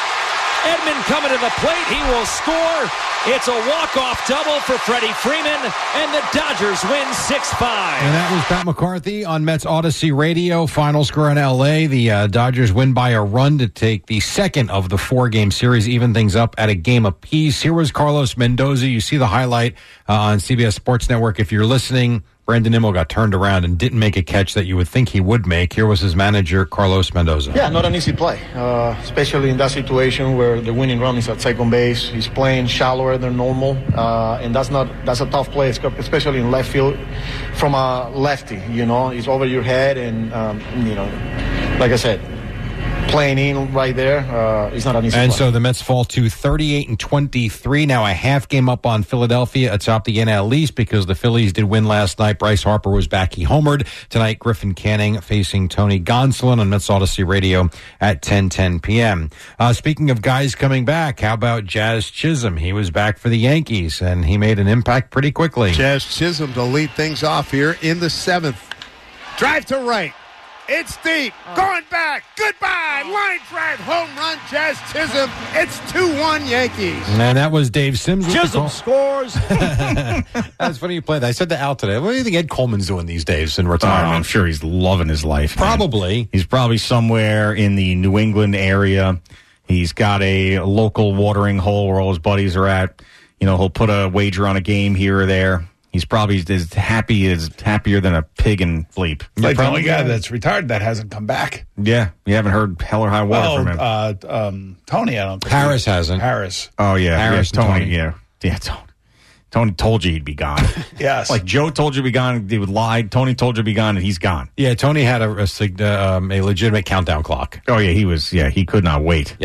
Edman coming to the plate. He will score. It's a walk-off double for Freddie Freeman, and the Dodgers win six five. And that was Pat McCarthy on Mets Odyssey Radio. Final score in L A. The uh, Dodgers win by a run to take the second of the four-game series, even things up at a game apiece. Here was Carlos Mendoza. You see the highlight uh, on C B S Sports Network. If you're listening, Brandon Nimmo got turned around and didn't make a catch that you would think he would make. Here was his manager, Carlos Mendoza. Yeah, not an easy play, uh, especially in that situation where the winning run is at second base. He's playing shallower than normal, uh, and that's not that's a tough play, especially in left field from a lefty. You know, it's over your head, and um, you know, like I said, playing in right there uh, is not an easy And play. so the Mets fall to thirty-eight and twenty-three. Now a half game up on Philadelphia atop the N L East because the Phillies did win last night. Bryce Harper was back. He homered. Tonight, Griffin Canning facing Tony Gonsolin on Mets Odyssey Radio at ten ten p.m. Uh, speaking of guys coming back, how about Jazz Chisholm? He was back for the Yankees, and he made an impact pretty quickly. Jazz Chisholm to lead things off here in the seventh. Drive to right. It's deep. Going back. Goodbye. Line drive. Home run. Jazz Chisholm. It's two one Yankees. And that was Dave Sims. with the Chisholm call. scores. That's funny you played that. I said to Al today, what do you think Ed Coleman's doing these days in Oh, retirement? I'm sure he's loving his life. man. Probably. He's probably somewhere in the New England area. He's got a local watering hole where all his buddies are at. You know, he'll put a wager on a game here or there. He's probably as happy as happier than a pig in bleep. Like the only guy that's retired that hasn't come back. Yeah, you haven't heard hell or high water Well, from him. uh, um, Tony, I don't think. Harris hasn't. Harris. Oh yeah, Harris yeah, and Tony, Tony. Yeah, yeah, Tony. Tony told you he'd be gone. Yes. Like Joe told you to be gone, he would lie. Tony told you to be gone, and he's gone. Yeah, Tony had a, a, sig- uh, um, a legitimate countdown clock. Oh yeah, he was. Yeah, he could not wait. Yes.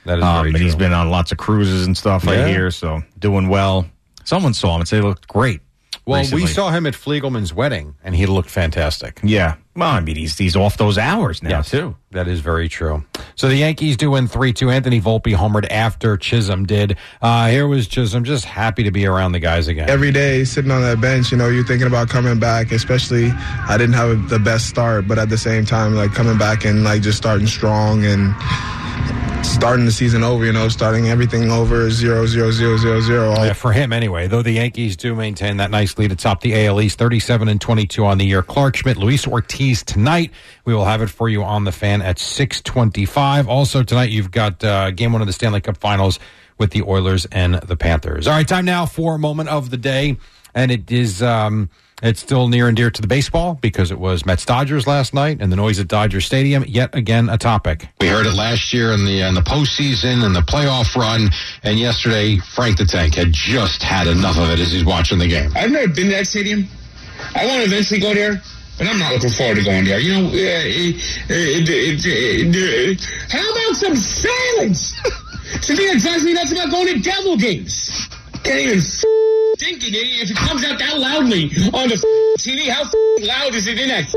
That is um, very and he's true. been on lots of cruises and stuff Yeah. right here, so doing well. Someone saw him and said he looked great. Well, recently. we saw him at Fliegelman's wedding, and he looked fantastic. Yeah. Well, I mean, he's he's off those hours now, Yes, too. That is very true. So the Yankees do win three two. Anthony Volpe homered after Chisholm did. Uh, here was Chisholm, just happy to be around the guys again. Every day sitting on that bench, you know, you're thinking about coming back, especially I didn't have the best start, but at the same time, like coming back and like just starting strong and starting the season over, you know, starting everything over zero, zero, zero, zero, zero. Yeah, for him anyway, though the Yankees do maintain that nice lead atop the A L East, thirty-seven and twenty-two on the year. Clark Schmidt, Luis Ortiz tonight. We will have it for you on the Fan at six twenty-five. Also tonight, you've got uh, game one of the Stanley Cup Finals with the Oilers and the Panthers. All right, time now for Moment of the Day, and it is um, it's still near and dear to the baseball because it was Mets-Dodgers last night and the noise at Dodger Stadium, yet again a topic. We heard it last year in the in the postseason and the playoff run, and yesterday Frank the Tank had just had enough of it as he's watching the game. I've never been to that stadium. I want to eventually go there, but I'm not looking forward to going there. You know, uh, uh, uh, uh, uh, how about some silence? Something that drives me nuts about going to Devil games. Can't even f- think it if it comes out that loudly on the f- T V. How f- loud is it in that?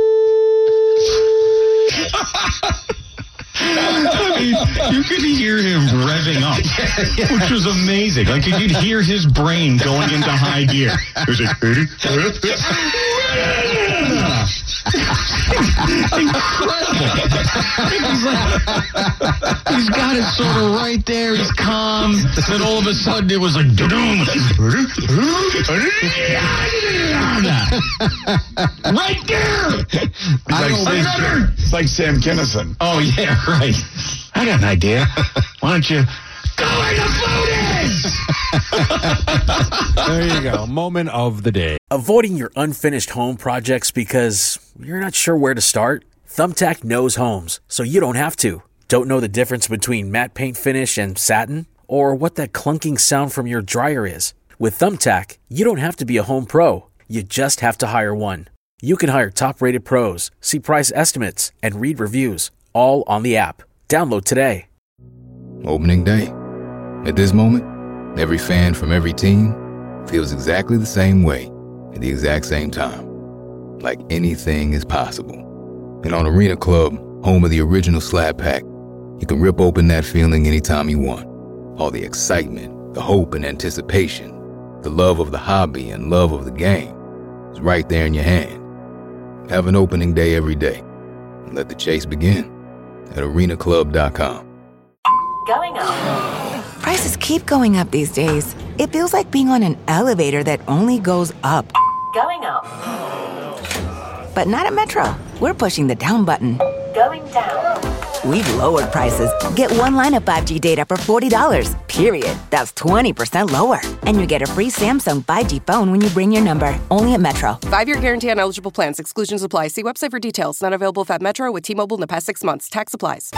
I mean, you could hear him revving up, which was amazing. Like, you could hear his brain going into high gear. It was like, incredible. He's, like, he's got it sort of right there. He's calm. Then all of a sudden, it was like, da-doom. Right there. It's like, Sam, it's like Sam Kinison. Oh, yeah, right. I got an idea. Why don't you go into Foodies? There you go. Moment of the day. Avoiding your unfinished home projects because you're not sure where to start? Thumbtack knows homes, so you don't have to. Don't know the difference between matte paint finish and satin? Or what that clunking sound from your dryer is? With Thumbtack, you don't have to be a home pro. You just have to hire one. You can hire top-rated pros, see price estimates, and read reviews, all on the app. Download today. Opening day. At this moment, every fan from every team feels exactly the same way at the exact same time. Like anything is possible. And on Arena Club, home of the original Slab Pack, you can rip open that feeling anytime you want. All the excitement, the hope and anticipation, the love of the hobby and love of the game is right there in your hand. Have an opening day every day and let the chase begin at arena club dot com. Going up. Prices keep going up these days. It feels like being on an elevator that only goes up. Going up. But not at Metro. We're pushing the down button. Going down. We've lowered prices. Get one line of five G data for forty dollars, period. That's twenty percent lower. And you get a free Samsung five G phone when you bring your number. Only at Metro. Five-year guarantee on eligible plans. Exclusions apply. See website for details. Not available if at Metro with T-Mobile in the past six months. Tax applies.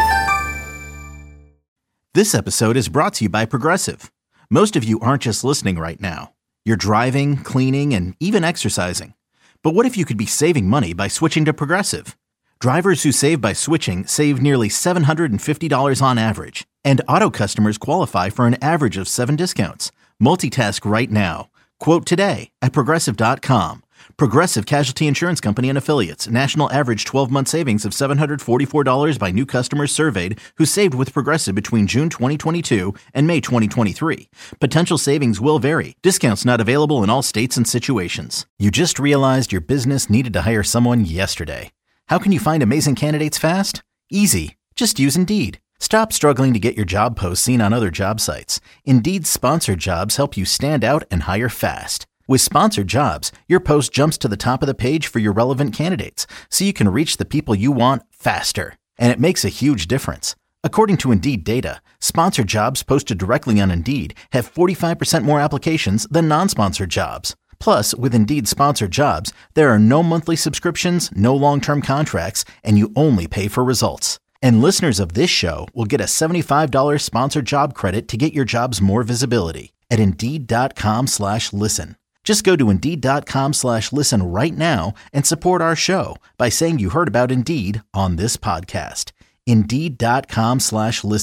This episode is brought to you by Progressive. Most of you aren't just listening right now. You're driving, cleaning, and even exercising. But what if you could be saving money by switching to Progressive? Drivers who save by switching save nearly seven hundred fifty dollars on average. And auto customers qualify for an average of seven discounts. Multitask right now. Quote today at progressive dot com. Progressive Casualty Insurance Company and Affiliates. National average twelve-month savings of seven hundred forty-four dollars by new customers surveyed who saved with Progressive between June twenty twenty-two and May twenty twenty-three. Potential savings will vary. Discounts not available in all states and situations. You just realized your business needed to hire someone yesterday. How can you find amazing candidates fast? Easy. Just use Indeed. Stop struggling to get your job posts seen on other job sites. Indeed's sponsored jobs help you stand out and hire fast. With sponsored jobs, your post jumps to the top of the page for your relevant candidates, so you can reach the people you want faster. And it makes a huge difference. According to Indeed data, sponsored jobs posted directly on Indeed have forty-five percent more applications than non-sponsored jobs. Plus, with Indeed sponsored jobs, there are no monthly subscriptions, no long-term contracts, and you only pay for results. And listeners of this show will get a seventy-five dollars sponsored job credit to get your jobs more visibility at Indeed.com slash listen. Just go to Indeed.com slash listen right now and support our show by saying you heard about Indeed on this podcast. Indeed.com slash listen.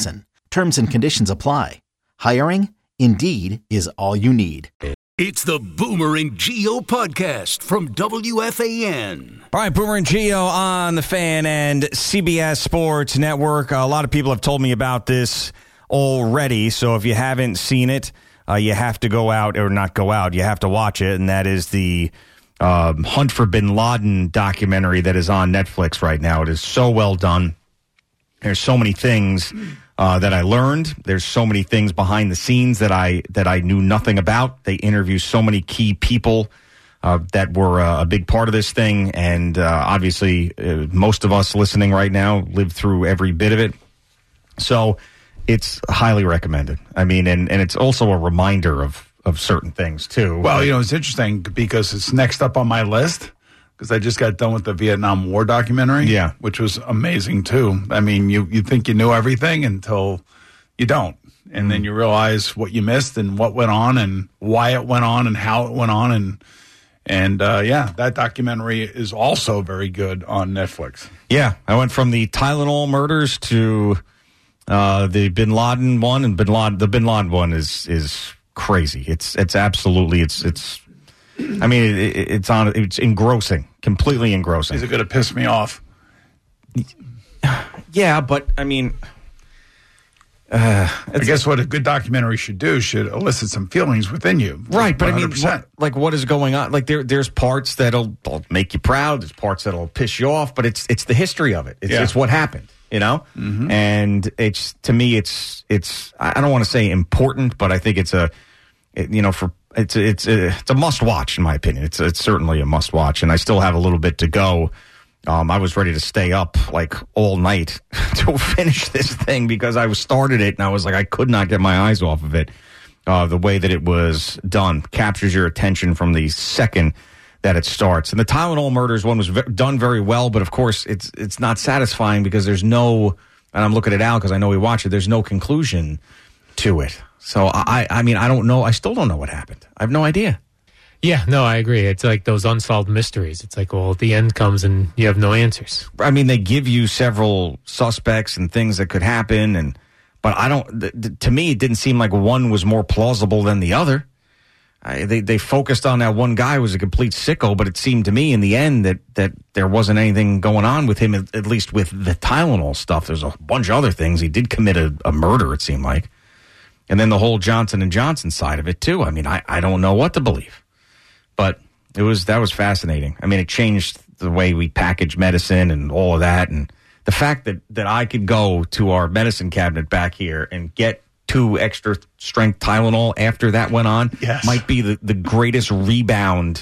Terms and conditions apply. Hiring? Indeed is all you need. It's the Boomer and Geo podcast from W F A N. All right, Boomer and Geo on the Fan and C B S Sports Network. A lot of people have told me about this already, so if you haven't seen it, uh, you have to go out, or not go out, you have to watch it, and that is the um, Hunt for Bin Laden documentary that is on Netflix right now. It is so well done. There's so many things uh, that I learned. There's so many things behind the scenes that I that I knew nothing about. They interview so many key people uh, that were uh, a big part of this thing, and uh, obviously uh, most of us listening right now lived through every bit of it. So it's highly recommended. I mean, and, and it's also a reminder of, of certain things, too. Well, you know, it's interesting because it's next up on my list. Because I just got done with the Vietnam War documentary, yeah, which was amazing too. I mean, you you think you knew everything until you don't, and mm. then you realize what you missed and what went on and why it went on and how it went on, and and uh, yeah, that documentary is also very good on Netflix. Yeah, I went from the Tylenol murders to uh, the Bin Laden one, and Bin Laden, the Bin Laden one is is crazy. It's it's absolutely it's it's. I mean, it, it, it's on. It's engrossing, completely engrossing. Is it going to piss me off? Yeah, but I mean, uh, I guess what a good documentary should do should elicit some feelings within you, right? But one hundred percent. I mean, what, like, what is going on? Like, there, there's parts that'll, that'll make you proud. There's parts that'll piss you off. But it's it's the history of it. It's, yeah. it's what happened, you know. Mm-hmm. And it's to me, it's it's. I don't want to say important, but I think it's a, it, you know, for. It's a, it's a, it's a must watch in my opinion. It's it's certainly a must watch, and I still have a little bit to go. Um, I was ready to stay up like all night to finish this thing because I was started it and I was like I could not get my eyes off of it. Uh, the way that it was done captures your attention from the second that it starts. And the Tylenol murders one was v- done very well, but of course it's it's not satisfying because there's no. And I'm looking at Al because I know we watch it. There's no conclusion to it. So, I I mean, I don't know. I still don't know what happened. I have no idea. Yeah, no, I agree. It's like those unsolved mysteries. It's like, well, the end comes and you have no answers. I mean, they give you several suspects and things that could happen. and But I don't, th- th- to me, it didn't seem like one was more plausible than the other. I, they, they focused on that one guy who was a complete sicko, but it seemed to me in the end that, that there wasn't anything going on with him, at, at least with the Tylenol stuff. There's a bunch of other things. He did commit a, a murder, it seemed like. And then the whole Johnson and Johnson side of it, too. I mean, I, I don't know what to believe. But it was that was fascinating. I mean, it changed the way we package medicine and all of that. And the fact that, that I could go to our medicine cabinet back here and get two extra strength Tylenol after that went on yes. might be the, the greatest rebound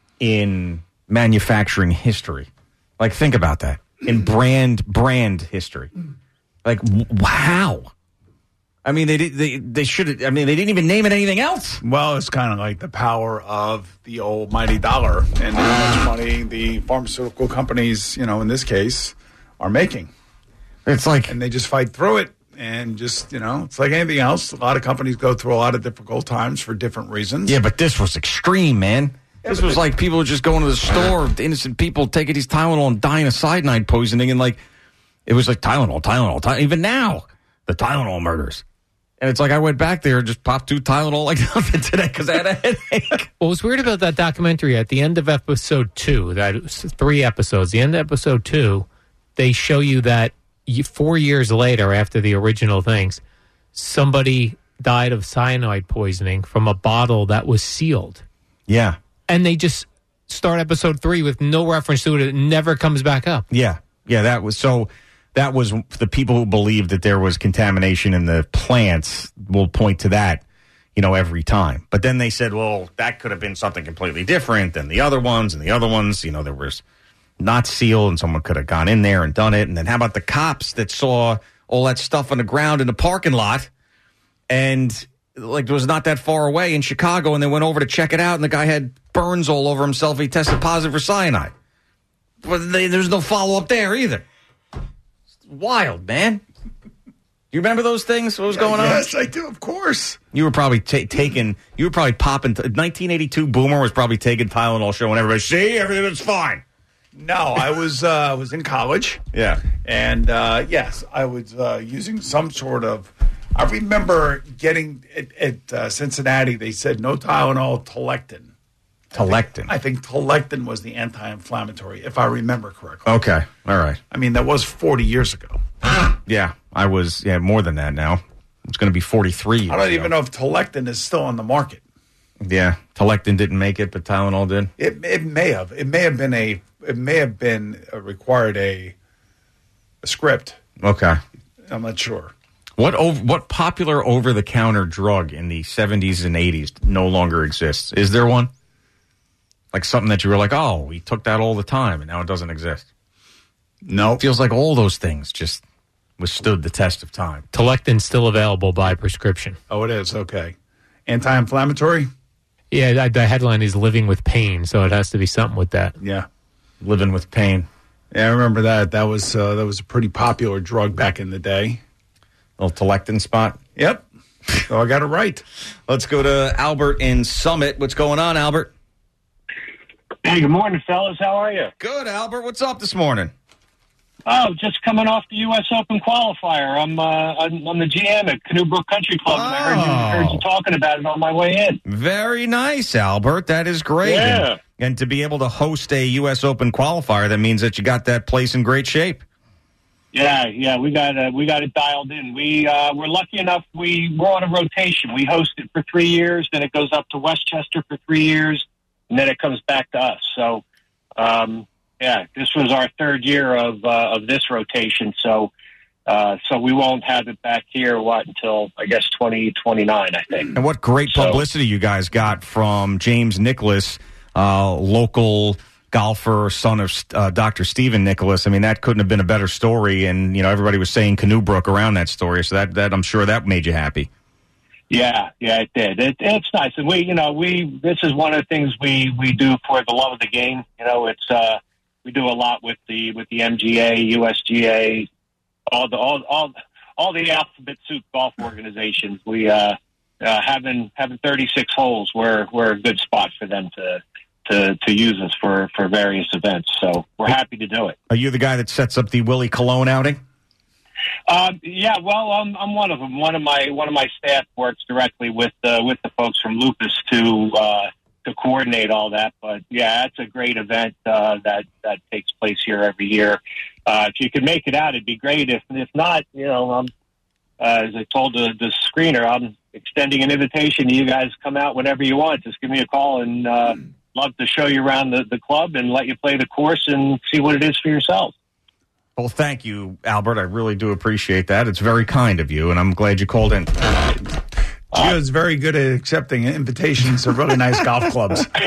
in manufacturing history. Like, think about that. In brand, brand history. Like, wow. I mean, they they they should. I mean, they didn't even name it anything else. Well, it's kind of like the power of the almighty dollar and how much money the pharmaceutical companies, you know, in this case, are making. It's like, and they just fight through it, and just you know, it's like anything else. A lot of companies go through a lot of difficult times for different reasons. Yeah, but this was extreme, man. Yeah, this was like people just going to the store, innocent people taking these Tylenol and dying of cyanide poisoning, and like it was like Tylenol, Tylenol, Tylenol. Even now, the Tylenol murders. And it's like I went back there and just popped two Tylenol like nothing today because I had a headache. What was weird about that documentary, at the end of episode two, that was three episodes, the end of episode two, they show you that four years later, after the original things, somebody died of cyanide poisoning from a bottle that was sealed. Yeah. And they just start episode three with no reference to it. It never comes back up. Yeah. Yeah, that was so... That was the people who believed that there was contamination in the plants will point to that, you know, every time. But then they said, well, that could have been something completely different than the other ones. And the other ones, you know, there was not sealed and someone could have gone in there and done it. And then how about the cops that saw all that stuff on the ground in the parking lot and like it was not that far away in Chicago and they went over to check it out and the guy had burns all over himself. He tested positive for cyanide. But they, there's no follow-up there either. Wild, man. You remember those things? What was going on? Yes, I do, of course. You were probably t- taking, you were probably popping, t- nineteen eighty-two Boomer was probably taking Tylenol, showing everybody, see, everything's fine. No, I was uh, was in college. Yeah. And, uh, yes, I was uh, using some sort of I remember getting at, at uh, Cincinnati, they said no Tylenol, Telectin. Telectin. I think, I think Telectin was the anti-inflammatory, if I remember correctly. Okay. All right. I mean, that was forty years ago. Yeah, I was, yeah, more than that now. It's going to be forty-three years I don't ago. even know if Telectin is still on the market. Yeah, Telectin didn't make it, but Tylenol did. It it may have. It may have been a. It may have been uh, required a, a script. Okay. I'm not sure. What ov- what popular over-the-counter drug in the seventies and eighties no longer exists? Is there one? Like something that you were like, oh, we took that all the time, and now it doesn't exist. No. It feels like all those things just withstood the test of time. Telectin's still available by prescription. Oh, it is? Okay. Anti-inflammatory? Yeah, that, the headline is living with pain, so it has to be something with that. Yeah. Living with pain. Yeah, I remember that. That was uh, that was a pretty popular drug back in the day. Little Telectin spot. Yep. So I got it right. Let's go to Albert in Summit. What's going on, Albert? Hey, good morning, fellas. How are you? Good, Albert. What's up this morning? Oh, just coming off the U S Open qualifier. I'm uh, I'm, I'm the G M at Canoe Brook Country Club, and I heard you, heard you talking about it on my way in. Very nice, Albert. That is great. Yeah. And, and to be able to host a U S Open qualifier, that means that you got that place in great shape. Yeah, yeah, we got uh, we got it dialed in. We uh, we're lucky enough. We we're on a rotation. We host it for three years, then it goes up to Westchester for three years, and then it comes back to us. So, um, yeah, this was our third year of uh, of this rotation. So, uh, so we won't have it back here what until I guess twenty twenty-nine, I think. And what great publicity you guys got from James Nicklaus, uh, local golfer, son of uh, Doctor Stephen Nicklaus. I mean, that couldn't have been a better story. And, you know, everybody was saying Canoe Brook around that story. So that, that I'm sure that made you happy. Yeah, yeah, it did. It, it's nice. And we, you know, we, this is one of the things we, we do for the love of the game. You know, it's, uh, we do a lot with the, with the M G A, U S G A, all the, all, all, all the alphabet soup golf organizations. We, uh, uh, having, having thirty-six holes, we're, we're a good spot for them to, to, to use us for, for various events. So we're happy to do it. Are you the guy that sets up the Willie Colon outing? Uh, yeah, well, I'm, I'm one of them. One of my one of my staff works directly with uh, with the folks from Lupus to uh, to coordinate all that. But yeah, it's a great event uh, that that takes place here every year. Uh, if you could make it out, it'd be great. If if not, you know, um, uh, as I told the, the screener, I'm extending an invitation to you guys to come out whenever you want. Just give me a call and uh, love to show you around the, the club and let you play the course and see what it is for yourself. Well, thank you, Albert. I really do appreciate that. It's very kind of you, and I'm glad you called in. Gio's very good at accepting invitations to really nice golf clubs. He's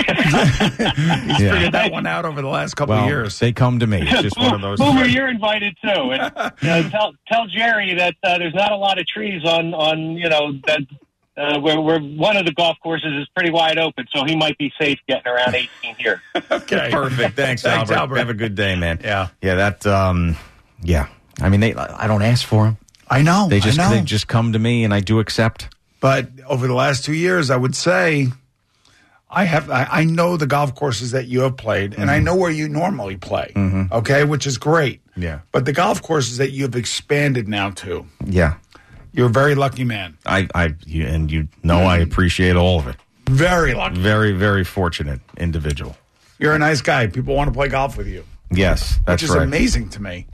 Yeah. figured that one out over the last couple well, of years. They come to me. It's just one of those. Boomer, you're invited too. And uh, tell tell Jerry that uh, there's not a lot of trees on on you know that uh, where where one of the golf courses is pretty wide open, so he might be safe getting around eighteen here. Okay, Perfect. Thanks, Thanks, Albert. Albert. Have a good day, man. Yeah. Yeah, that, um, yeah. I mean, they. I don't ask for them. I know. They just, I know. they just come to me, and I do accept. But over the last two years, I would say I have I, I know the golf courses that you have played, and I know where you normally play. Mhm. Okay, which is great. Yeah. But the golf courses that you have expanded now to, Yeah. you're a very lucky man. I, I, you, and you know, I appreciate all of it. Very lucky. Very, very fortunate individual. You're a nice guy. People want to play golf with you, Yes, that's which is right. amazing to me.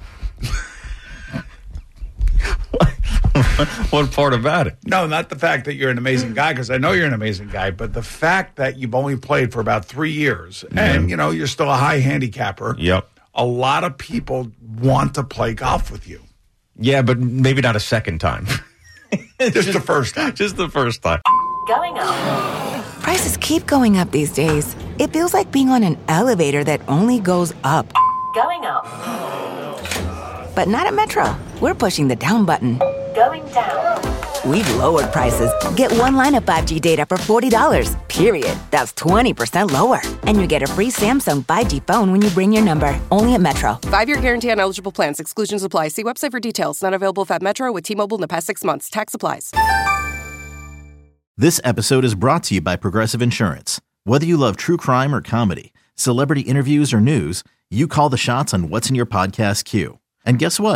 What part about it? No, not the fact that you're an amazing guy, because I know you're an amazing guy, but the fact that you've only played for about three years and, you know, you're still a high handicapper. Yep. A lot of people want to play golf with you. Yeah, but maybe not a second time. Just the first time. Just the first time. Going up. Prices keep going up these days. It feels like being on an elevator that only goes up. Going up. But not at Metro. We're pushing the down button. Going down. We've lowered prices. Get one line of five G data for forty dollars, period. That's twenty percent lower. And you get a free Samsung five G phone when you bring your number. Only at Metro. Five-year guarantee on eligible plans. Exclusions apply. See website for details. Not available at Metro with T-Mobile in the past six months. Tax applies. This episode is brought to you by Progressive Insurance. Whether you love true crime or comedy, celebrity interviews or news, you call the shots on what's in your podcast queue. And guess what?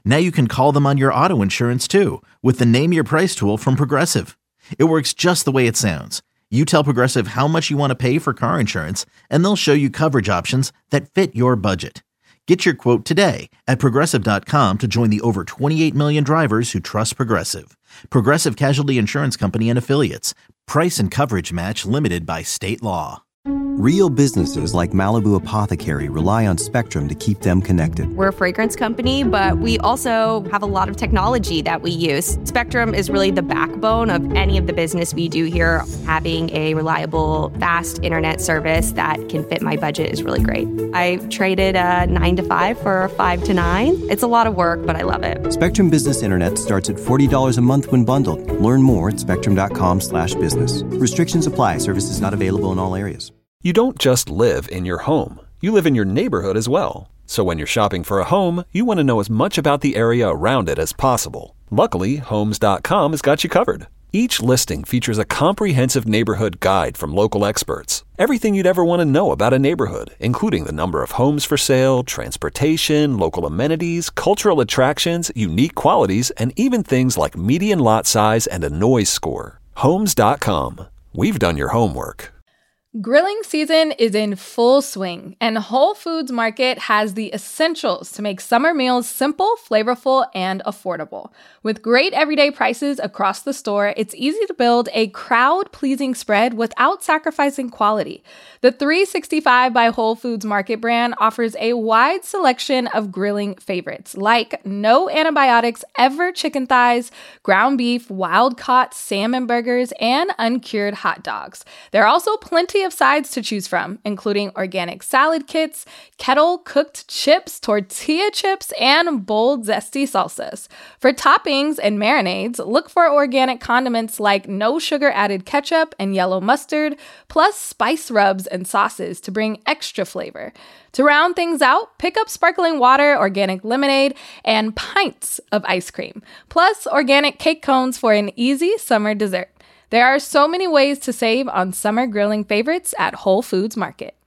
Now you can call them on your auto insurance too with the Name Your Price tool from Progressive. It works just the way it sounds. You tell Progressive how much you want to pay for car insurance, and they'll show you coverage options that fit your budget. Get your quote today at Progressive dot com to join the over twenty-eight million drivers who trust Progressive. Progressive Casualty Insurance Company and Affiliates. Price and coverage match limited by state law. Real businesses like Malibu Apothecary rely on Spectrum to keep them connected. We're a fragrance company, but we also have a lot of technology that we use. Spectrum is really the backbone of any of the business we do here. Having a reliable, fast internet service that can fit my budget is really great. I traded a nine to five for a five to nine. It's a lot of work, but I love it. Spectrum Business Internet starts at forty dollars a month when bundled. Learn more at spectrum.com slash business. Restrictions apply. Services not available in all areas. You don't just live in your home. You live in your neighborhood as well. So when you're shopping for a home, you want to know as much about the area around it as possible. Luckily, Homes dot com has got you covered. Each listing features a comprehensive neighborhood guide from local experts. Everything you'd ever want to know about a neighborhood, including the number of homes for sale, transportation, local amenities, cultural attractions, unique qualities, and even things like median lot size and a noise score. Homes dot com. We've done your homework. Grilling season is in full swing, and Whole Foods Market has the essentials to make summer meals simple, flavorful, and affordable. With great everyday prices across the store, it's easy to build a crowd-pleasing spread without sacrificing quality. The three sixty-five by Whole Foods Market brand offers a wide selection of grilling favorites, like no antibiotics ever chicken thighs, ground beef, wild-caught salmon burgers, and uncured hot dogs. There are also plenty of sides to choose from, including organic salad kits, kettle-cooked chips, tortilla chips, and bold, zesty salsas. For toppings and marinades, look for organic condiments like no sugar-added ketchup and yellow mustard, plus spice rubs and sauces to bring extra flavor. To round things out, pick up sparkling water, organic lemonade, and pints of ice cream, plus organic cake cones for an easy summer dessert. There are so many ways to save on summer grilling favorites at Whole Foods Market.